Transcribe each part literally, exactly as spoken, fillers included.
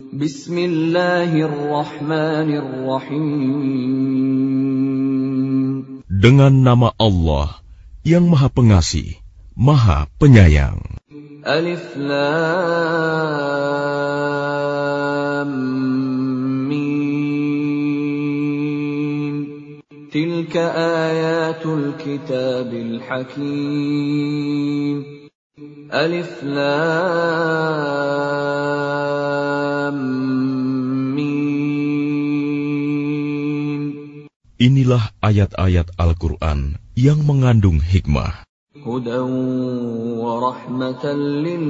Bismillahirrahmanirrahim. Dengan nama Allah yang Maha Pengasih, Maha Penyayang. Alif Lam Mim. Tilka ayatul kitabil hakim. Alif Lam Mim. Inilah ayat-ayat Al-Quran yang mengandung hikmah. Hudan wa rahmatan lil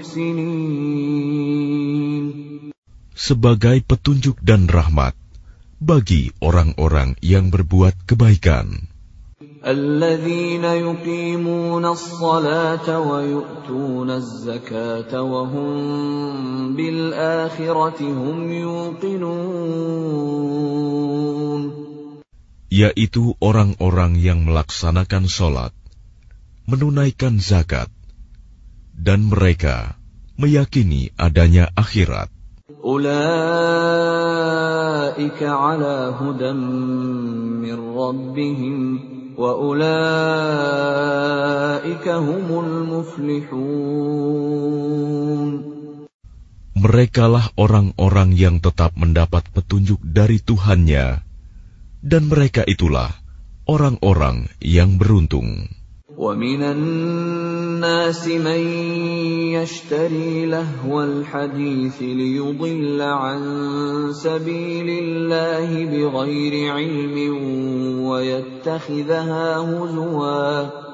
muhsinin. Sebagai petunjuk dan rahmat bagi orang-orang yang berbuat kebaikan. Alladzina yuqimuna as-salata wa yu'tuna az-zakata wa hum bil akhirati hum yuqinun. Yaitu orang-orang yang melaksanakan sholat, menunaikan zakat, dan mereka meyakini adanya akhirat. Ulaika ala hudan min rabbihim wa ulaika humul muflihun. Merekalah orang-orang yang tetap mendapat petunjuk dari Tuhannya, dan mereka itulah orang-orang yang beruntung. وَمِنَ النَّاسِ مَن يَشْتَرِي لَهْوَ الْحَدِيثِ لِيُضِلَّ عَن سَبِيلِ اللَّهِ بِغَيْرِ عِلْمٍ وَيَتَّخِذَهَا هُزُوًا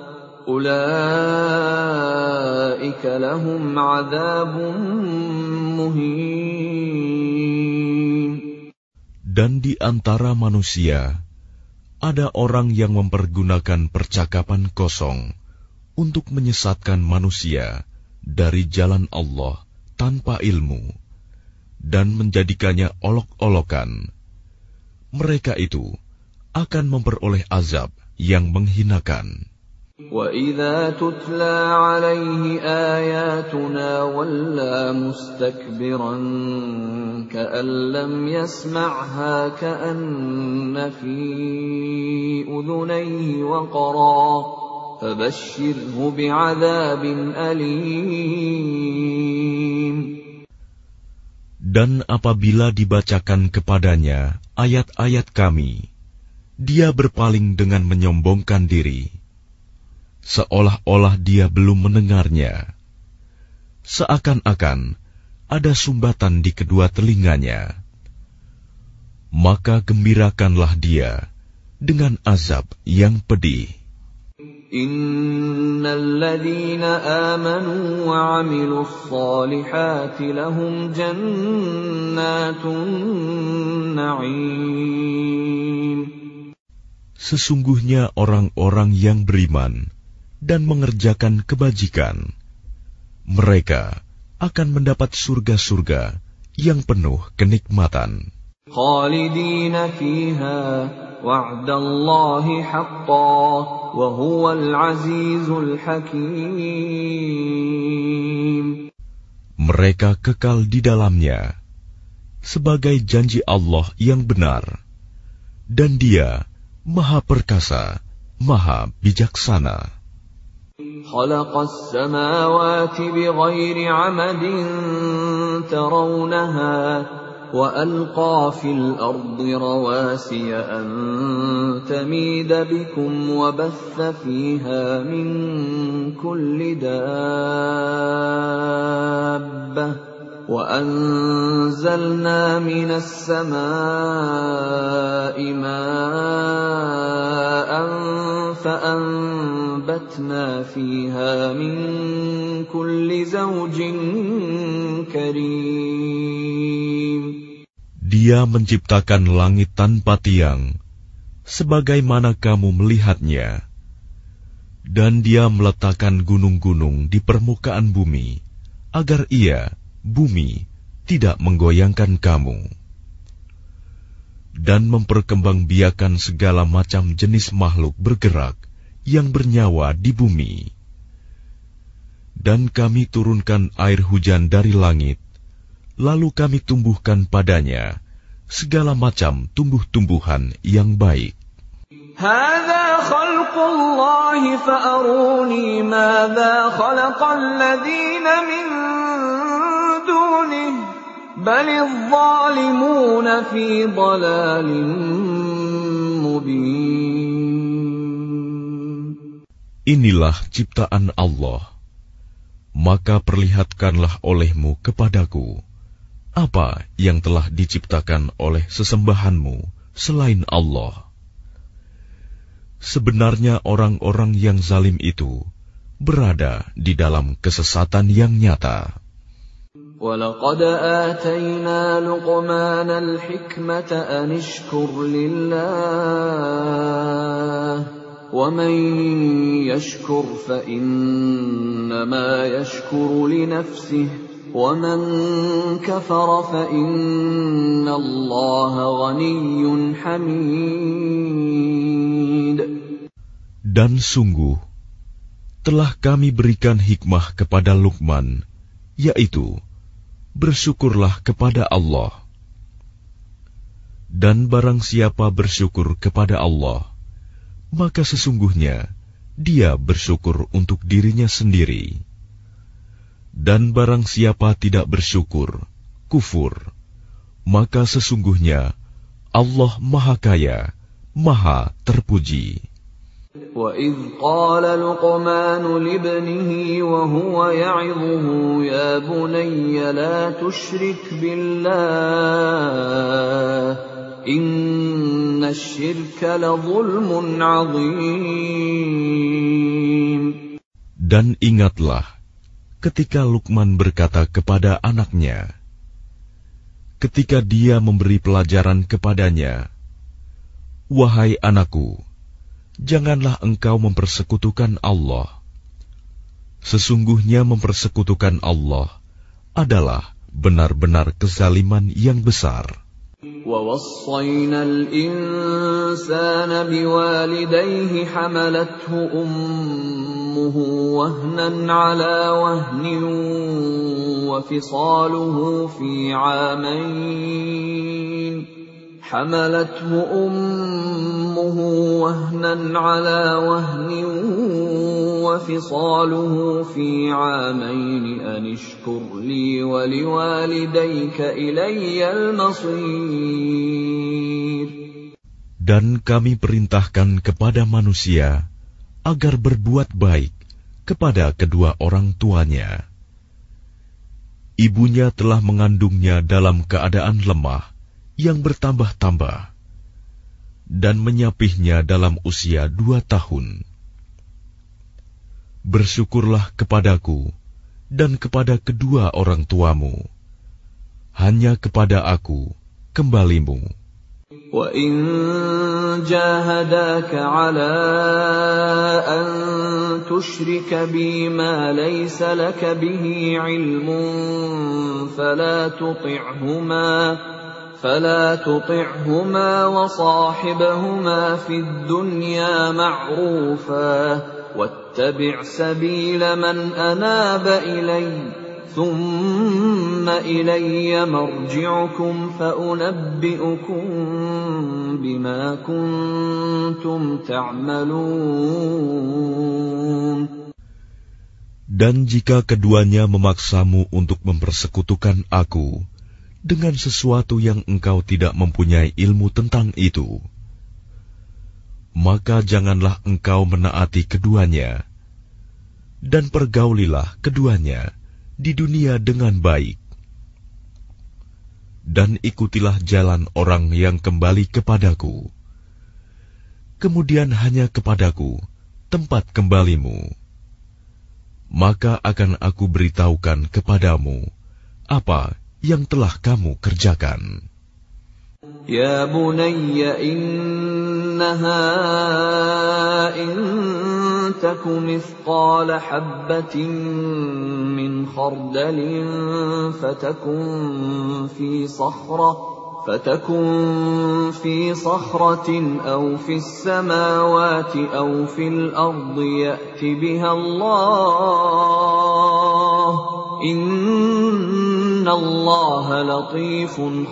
أُولَئِكَ لَهُمْ عَذَابٌ مُهِينٌ. Dan di antara manusia ada orang yang mempergunakan percakapan kosong untuk menyesatkan manusia dari jalan Allah tanpa ilmu dan menjadikannya olok-olokan. Mereka itu akan memperoleh azab yang menghinakan. وَإِذَا تُتْلَى عَلَيْهِ آيَاتُنَا وَلَّى مُسْتَكْبِرًا كَأَن لَّمْ يَسْمَعْهَا كَأَنَّ فِي أُذُنَيْهِ وَقْرًا فَبَشِّرْهُ بِعَذَابٍ أَلِيمٍ. Dan apabila dibacakan kepadanya ayat-ayat kami, dia berpaling dengan menyombongkan diri, seolah-olah dia belum mendengarnya, seakan-akan ada sumbatan di kedua telinganya. Maka gembirakanlah dia dengan azab yang pedih. Innal ladzina amanu wa 'amilus shalihati lahum jannatun na'im. Sesungguhnya orang-orang yang beriman dan mengerjakan kebajikan, mereka akan mendapat surga-surga yang penuh kenikmatan. Khalidina fiha wa'dallahi haqqan wa huwal azizul hakim. Mereka kekal di dalamnya sebagai janji Allah yang benar, dan Dia Maha Perkasa, Maha Bijaksana. خلق السماوات بغير عمد ترونها وألقى في الأرض رواسي أن تميد بكم وبث فيها من كل دابة وأنزلنا من السماء ماء فأنبتنا فيها من كل زوج كريم. Dia menciptakan langit tanpa tiang, sebagaimana kamu melihatnya, dan Dia meletakkan gunung-gunung di permukaan bumi, agar Ia, bumi, tidak menggoyangkan kamu, dan memperkembangbiakan segala macam jenis makhluk bergerak yang bernyawa di bumi. Dan kami turunkan air hujan dari langit, lalu kami tumbuhkan padanya segala macam tumbuh-tumbuhan yang baik. هذا خلق الله فأروني ماذا خلق الذين من دونه بل الظالمون في ضلال مبين. Inilah ciptaan Allah, maka perlihatkanlah olehmu kepadaku apa yang telah diciptakan oleh sesembahanmu selain Allah. Sebenarnya orang-orang yang zalim itu berada di dalam kesesatan yang nyata. وَلَقَدْ آتَيْنَا لُقْمَانَ الْحِكْمَةَ أَنِ اشْكُرْ لِلَّهِ وَمَنْ يَشْكُرْ فَإِنَّمَا يَشْكُرُ لِنَفْسِهِ وَمَنْ كَفَرَ فَإِنَّ اللَّهَ غَنِيٌّ حَمِيدٌ. Dan sungguh, telah kami berikan hikmah kepada Luqman, yaitu, bersyukurlah kepada Allah. Dan barang siapa bersyukur kepada Allah, maka sesungguhnya dia bersyukur untuk dirinya sendiri. Dan barang siapa tidak bersyukur, kufur, maka sesungguhnya Allah Maha Kaya, Maha Terpuji. وَإِذْ قَالَ لُقْمَانُ لِابْنِهِ وَهُوَ يَعِظُهُ يَا بُنَيَّ لَا تُشْرِكْ بِاللَّهِ إِنَّ الشِّرْكَ لَظُلْمٌ عَظِيمٌ. Dan ingatlah ketika Luqman berkata kepada anaknya, ketika dia memberi pelajaran kepadanya, "Wahai anakku, janganlah engkau mempersekutukan Allah. Sesungguhnya mempersekutukan Allah adalah benar-benar kezaliman yang besar." وَوَصَّيْنَا الْإِنسَانَ بِوَالِدَيْهِ حَمَلَتْهُ أُمُّهُ وَهْنًا عَلَى وَهْنٍ وَفِصَالُهُ فِي عَامَيْنِ حَمَلَتْهُ أُمُّهُ وَهْنًا عَلَى وَهْنٍ وَفِصَالُهُ فِي عَامَيْنِ أَنِ اشْكُرْ لِي وَلِوَالِدَيْكَ إِلَيَّ الْمَصِيرُ. Dan kami perintahkan kepada manusia agar berbuat baik kepada kedua orang tuanya. Ibunya telah mengandungnya dalam keadaan lemah yang bertambah-tambah, dan menyapihnya dalam usia dua tahun. Bersyukurlah kepadaku dan kepada kedua orang tuamu. Hanya kepada aku kembalimu. وَإِنْ جَاهَدَاكَ عَلَىٰ أَنْ تُشْرِكَ بِي مَا لَيْسَ لَكَ بِهِ عِلْمٌ فَلَا تُطِعْهُمَا فلا تطعهما وصاحبهما في الدنيا معروفا واتبع سبيل من أناب إلي ثم إلي مرجعكم فأنبئكم بما كنتم تعملون. Dan jika keduanya memaksamu untuk mempersekutukan aku dengan sesuatu yang engkau tidak mempunyai ilmu tentang itu, maka janganlah engkau menaati keduanya, dan pergaulilah keduanya di dunia dengan baik, dan ikutilah jalan orang yang kembali kepadaku. Kemudian hanya kepadaku tempat kembalimu, maka akan aku beritahukan kepadamu apa yang telah kamu kerjakan. Ya bunayya innaha in taku mithqala habbatin min khardalin fatakun fi sakhrah fatakun fi sakhratin aw fi as-samawati aw fil ardi ya'ti biha Allah. Inna innallaha latifun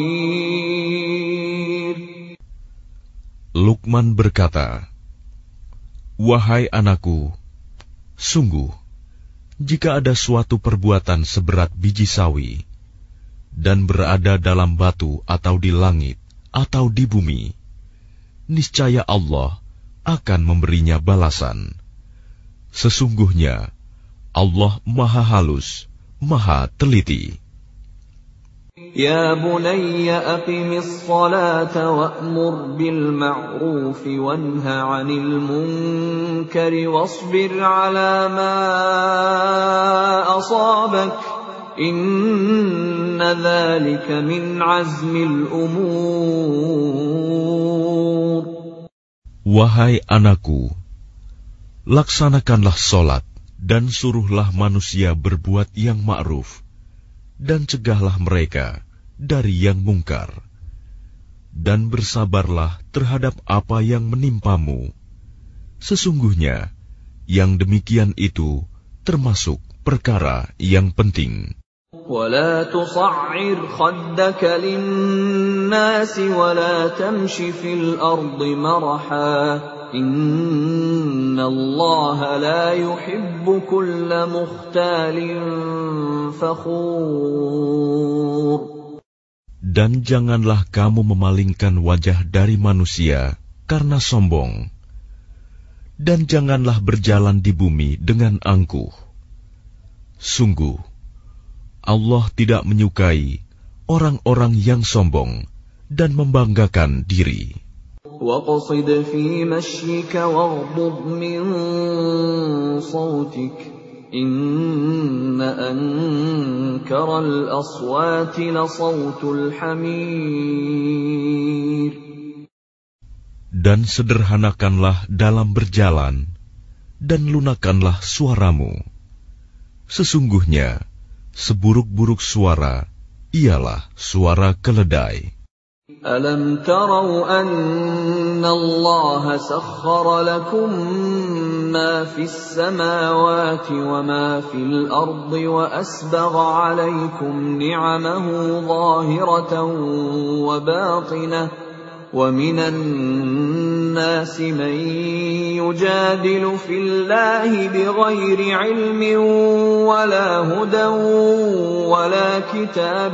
khabir. Luqman berkata, "Wahai anakku, sungguh, jika ada suatu perbuatan seberat biji sawi, dan berada dalam batu atau di langit atau di bumi, niscaya Allah akan memberinya balasan. Sesungguhnya Allah Maha Halus, Maha Teliti." Ya bunayya aqimis salata wa'mur bil ma'rufi wanha 'anil munkari wasbir 'ala ma asabak inna dzalika min 'azmil umur. Wahai anakku, laksanakanlah solat dan suruhlah manusia berbuat yang ma'ruf, dan cegahlah mereka dari yang mungkar, dan bersabarlah terhadap apa yang menimpamu. Sesungguhnya yang demikian itu termasuk perkara yang penting. وَلَا تُصَعِّرْ خَدَّكَ لِلنَّاسِ وَلَا تَمْشِ فِي الْأَرْضِ مَرَحًا إِنَّ اللَّهَ لَا يُحِبُّ كُلَّ مُخْتَالٍ فَخُورٍ. Dan janganlah kamu memalingkan wajah dari manusia karena sombong, dan janganlah berjalan di bumi dengan angkuh. Sungguh, Allah tidak menyukai orang-orang yang sombong dan membanggakan diri. وَاقْصِدْ فِي مَشْيِكَ وَاغْضُضْ مِنْ صَوْتِكَ إِنَّ أَنكَرَ الْأَصْوَاتِ لَصَوْتُ الْحَمِيرِ. Dan sederhanakanlah dalam berjalan, dan lunakkanlah suaramu. Sesungguhnya seburuk-buruk suara ialah suara keledai. أَلَمْ تَرَوْا أَنَّ اللَّهَ سَخَّرَ لَكُم مَّا فِي السَّمَاوَاتِ وَمَا فِي الْأَرْضِ وَأَسْبَغَ عَلَيْكُمْ نِعَمَهُ ظَاهِرَةً وَبَاطِنَةً وَمِنَ النَّاسِ مَن يُجَادِلُ فِي اللَّهِ بِغَيْرِ عِلْمٍ وَلَا هُدًى وَلَا كِتَابٍ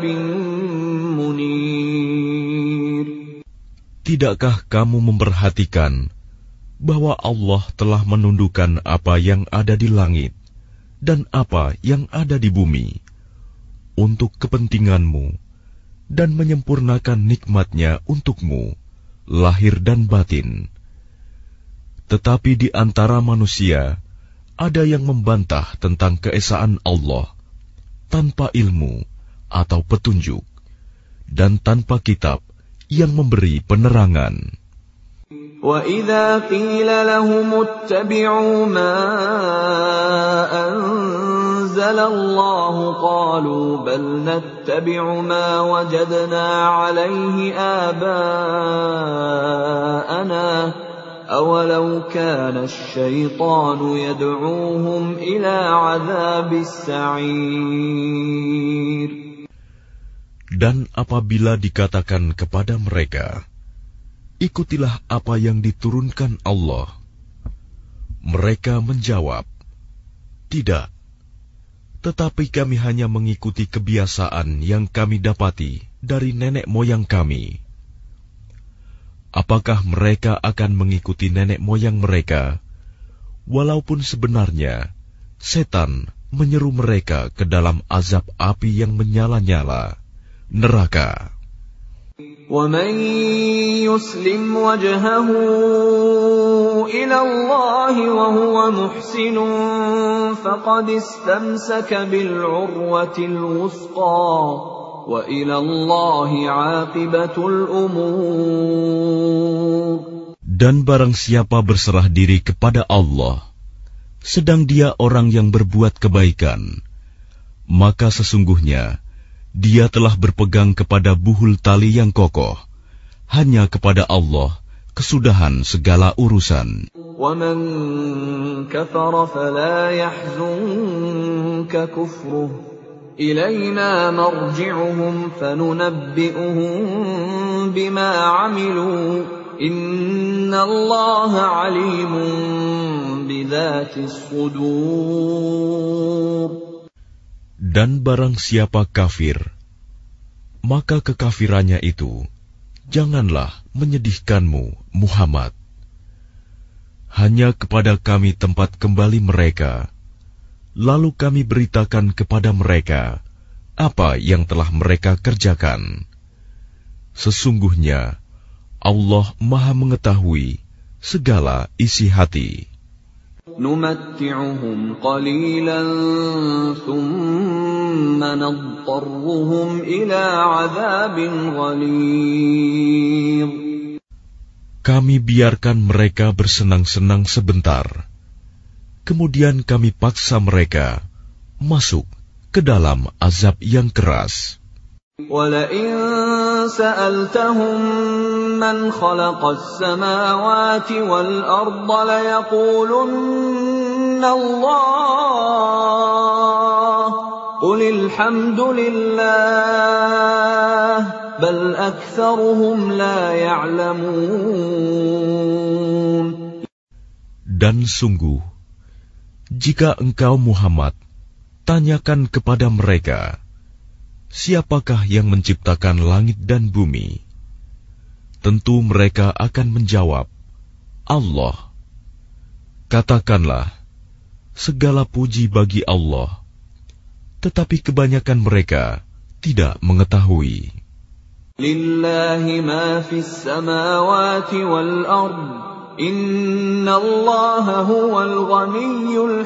مُنِيرٍ. Tidakkah kamu memperhatikan bahwa Allah telah menundukkan apa yang ada di langit dan apa yang ada di bumi untuk kepentinganmu dan menyempurnakan nikmat-Nya untukmu, lahir dan batin. Tetapi di antara manusia ada yang membantah tentang keesaan Allah tanpa ilmu atau petunjuk dan tanpa kitab yang memberi penerangan. وَإِذَا قِيلَ لَهُمُ اتَّبِعُوا مَا أَنزَلَ اللَّهُ قَالُوا بَلْ نَتَّبِعُ مَا وَجَدْنَا عَلَيْهِ آبَاءَنَا أَوَلَوْ كَانَ الشَّيْطَانُ يَدْعُوهُمْ إِلَى عَذَابِ السَّعِيرِ. Dan apabila dikatakan kepada mereka, ikutilah apa yang diturunkan Allah, mereka menjawab, tidak, tetapi kami hanya mengikuti kebiasaan yang kami dapati dari nenek moyang kami. Apakah mereka akan mengikuti nenek moyang mereka, walaupun sebenarnya setan menyeru mereka ke dalam azab api yang menyala-nyala, neraka. وَمَن يُسْلِمْ وَجْهَهُ إِلَى اللَّهِ وَهُوَ مُحْسِنٌ فَقَدِ اسْتَمْسَكَ بِالْعُرْوَةِ الْوُثْقَى وَإِلَى اللَّهِ عَاقِبَةُ الْأُمُورِ. Dan barang siapa berserah diri kepada Allah, sedang dia orang yang berbuat kebaikan, maka sesungguhnya dia telah berpegang kepada buhul tali yang kokoh. Hanya kepada Allah kesudahan segala urusan. وَمَن كَفَرَ فَلَا يَحْزُنكَ كُفْرُهُ إِلَيْنَا مَرْجِعُهُمْ فَنُنَبِّئُهُم بِمَا عَمِلُوا إِنَّ اللَّهَ عَلِيمٌ بِذَاتِ الصُّدُورِ. Dan barang siapa kafir, maka kekafirannya itu janganlah menyedihkanmu, Muhammad. Hanya kepada kami tempat kembali mereka, lalu kami beritakan kepada mereka apa yang telah mereka kerjakan. Sesungguhnya Allah Maha mengetahui segala isi hati. نُمَتِّعُهُمْ قَلِيلًا ثُمَّ نَضْطَرُّهُمْ إِلَى عَذَابٍ غَلِيظٍ. Kami biarkan mereka bersenang-senang sebentar, kemudian kami paksa mereka masuk ke dalam azab yang keras. وَلَئِن سَأَلْتَهُم مَّنْ خَلَقَ السَّمَاوَاتِ وَالْأَرْضَ لَيَقُولُنَّ اللَّهُ قُلِ الْحَمْدُ لِلَّهِ بَلْ أَكْثَرُهُمْ لَا يَعْلَمُونَ. Dan sungguh, jika engkau Muhammad tanyakan kepada mereka, siapakah yang menciptakan langit dan bumi? Tentu mereka akan menjawab, Allah. Katakanlah, segala puji bagi Allah, tetapi kebanyakan mereka tidak mengetahui. Lillahi ma fis samawati wal ard, innallaha huwal ghaniyyul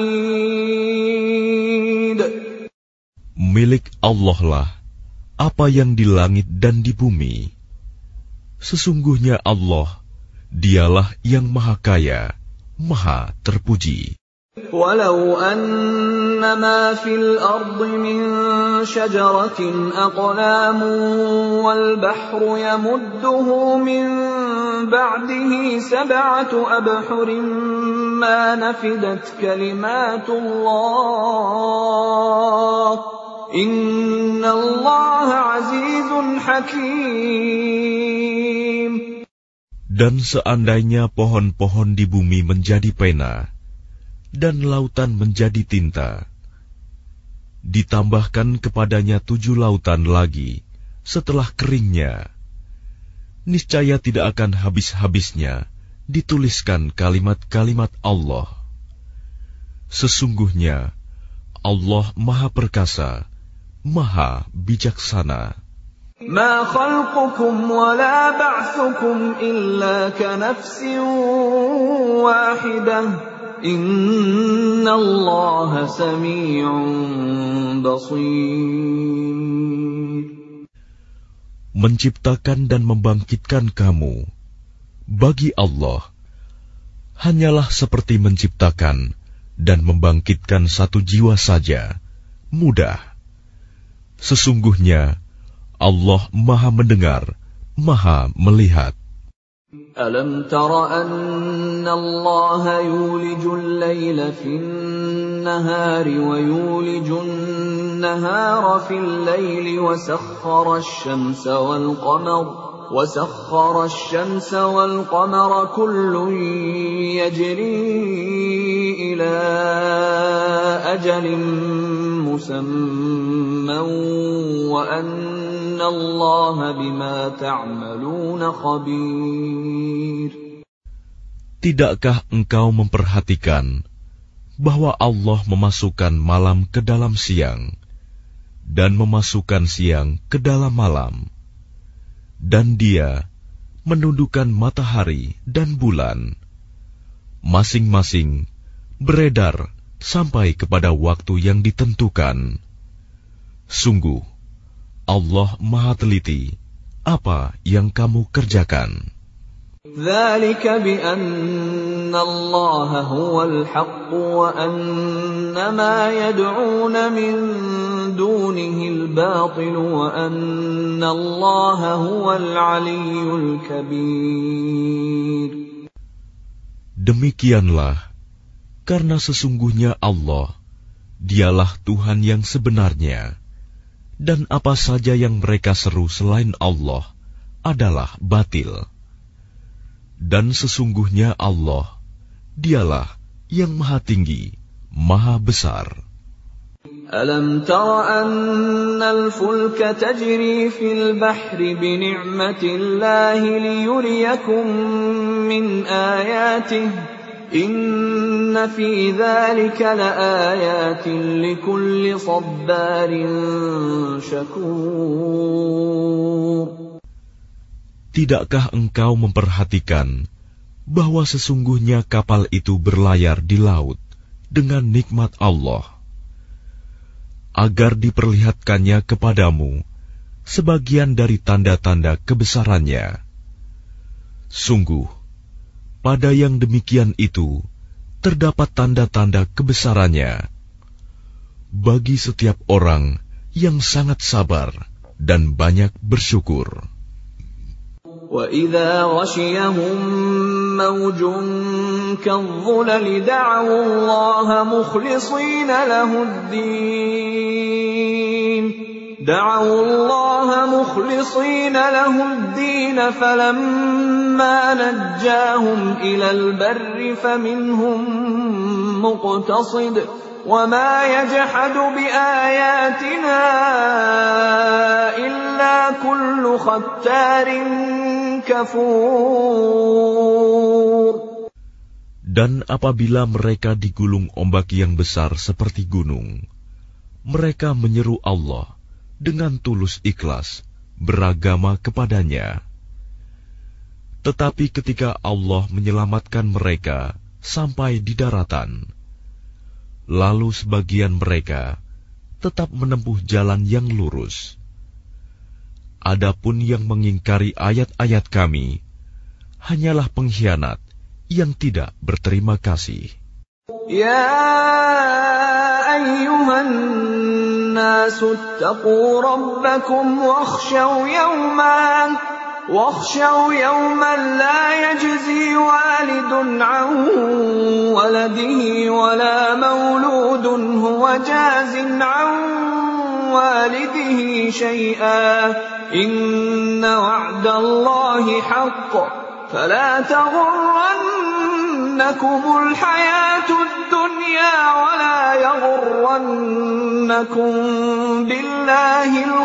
hamid. Milik Allah lah apa yang di langit dan di bumi. Sesungguhnya Allah, dialah yang maha kaya, maha terpuji. Walau anna ma fil ardi min syajaratin aqlamun wal bahru yamudduhu min ba'dihi sab'atu abhurin ma nafidat kalimatullah. Inna Allah azizun hakim. Dan seandainya pohon-pohon di bumi menjadi pena, dan lautan menjadi tinta, ditambahkan kepadanya tujuh lautan lagi setelah keringnya, niscaya tidak akan habis-habisnya dituliskan kalimat-kalimat Allah. Sesungguhnya Allah Maha Perkasa, Maha Bijaksana. Ma khalqukum wa la ba'thukum illa ka nafsin wahidah. Inna Allah sami'un basir. Menciptakan dan membangkitkan kamu bagi Allah hanyalah seperti menciptakan dan membangkitkan satu jiwa saja, mudah. Sesungguhnya Allah Maha mendengar, Maha melihat. Alam tara anna Allah yulijul layla fin nahari wa yulijun nahara fil layli wa sakhkhara asy-syamsa wal qamara وَسَخَّرَ الشَّمْسَ وَالْقَمَرَ كُلٌّ يَجْرِي إِلَى أَجَلٍ مُّسَمًّى وَأَنَّ اللَّهَ بِمَا تَعْمَلُونَ خَبِيرٌ. Tidakkah engkau memperhatikan bahwa Allah memasukkan malam ke dalam siang dan memasukkan siang ke dalam malam, dan Dia menundukkan matahari dan bulan, masing-masing beredar sampai kepada waktu yang ditentukan. Sungguh, Allah Maha teliti apa yang kamu kerjakan. ذَلِكَ بِأَنَّ اللَّهَ هُوَ الْحَقُّ وَأَنَّ مَا يَدْعُونَ مِن دُونِهِ الْبَاطِلُ وَأَنَّ اللَّهَ هُوَ الْعَلِيُّ الْكَبِيرُ. Demikianlah, karena sesungguhnya Allah, Dialah Tuhan yang sebenarnya, dan apa saja yang mereka seru selain Allah adalah batil. Dan sesungguhnya Allah, Dialah yang Maha Tinggi, Maha Besar. Alam tara anna al-fulka tajri fil bahri bi ni'matillahi liyuriyakum min ayatihi inna fi dzalika laayatin likulli sabbarin syakur. Tidakkah engkau memperhatikan bahwa sesungguhnya kapal itu berlayar di laut dengan nikmat Allah, agar diperlihatkannya kepadamu sebagian dari tanda-tanda kebesarannya? Sungguh, pada yang demikian itu terdapat tanda-tanda kebesarannya bagi setiap orang yang sangat sabar dan banyak bersyukur. وَإِذَا غَشِيَهُم مَّوْجٌ كَالظُّلَلِ دَعَوُا اللَّهَ مُخْلِصِينَ لَهُ الدِّينَ دَعَوُا اللَّهَ مُخْلِصِينَ لَهُ الدِّينَ فَلَمَّا نَجَّاهُمْ إِلَى الْبَرِّ فَمِنْهُم مُّقْتَصِدٌ وَمَا يَجْحَدُ بِآيَاتِنَا إِلَّا كُلُّ خَتَّارٍ كَفُورٍ. Dan apabila mereka digulung ombak yang besar seperti gunung, mereka menyeru Allah dengan tulus ikhlas beragama kepadanya. Tetapi ketika Allah menyelamatkan mereka sampai di daratan, lalu sebagian mereka tetap menempuh jalan yang lurus. Adapun yang mengingkari ayat-ayat Kami hanyalah pengkhianat yang tidak berterima kasih. Ya ayyuhan nasu ittaqu rabbakum wakhshaw yawman wakhshaw yawman la yajzi walidun an waladihi wala mawludun huwa jazin an walidihi shay'an inna wa'dallahi haqq fala taghurrannakumul hayatud dunya wala yaghurrannakum billahil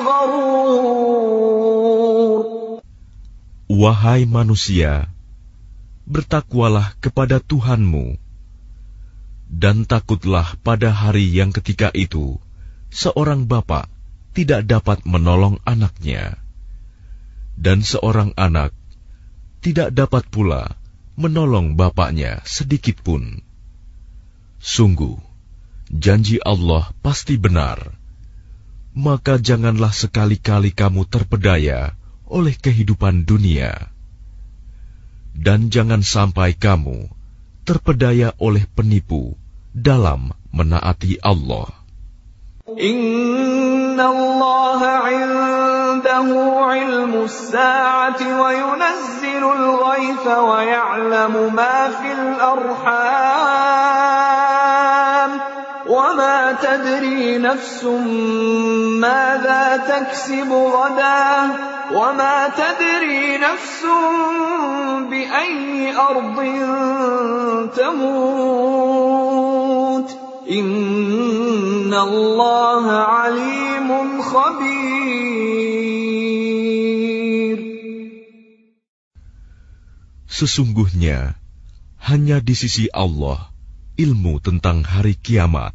gharur. Wahai manusia, bertakwalah kepada Tuhanmu, dan takutlah pada hari yang ketika itu seorang bapa tidak dapat menolong anaknya, dan seorang anak tidak dapat pula menolong bapaknya sedikit pun. Sungguh, janji Allah pasti benar, maka janganlah sekali-kali kamu terpedaya oleh kehidupan dunia, dan jangan sampai kamu terpedaya oleh penipu dalam menaati Allah. Inna Allah 'indahu 'ilmus sa'ati wa yunazzilul ghaitha wa ya'lamu ma fil arham wa ma tadri nafsun madza taksibu ghadan wa ma tadri nafsun bi ayyi ardin tamut Inna Allah alimun khabir. Sesungguhnya hanya di sisi Allah ilmu tentang hari kiamat,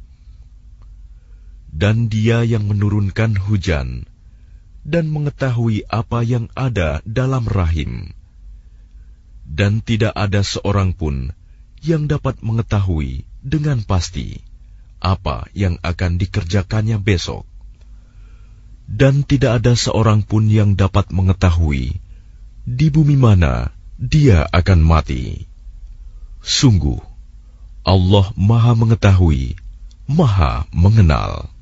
dan Dia yang menurunkan hujan dan mengetahui apa yang ada dalam rahim, dan tidak ada seorang pun yang dapat mengetahui dengan pasti apa yang akan dikerjakannya besok, dan tidak ada seorang pun yang dapat mengetahui di bumi mana dia akan mati. Sungguh, Allah Maha Mengetahui, Maha Mengenal.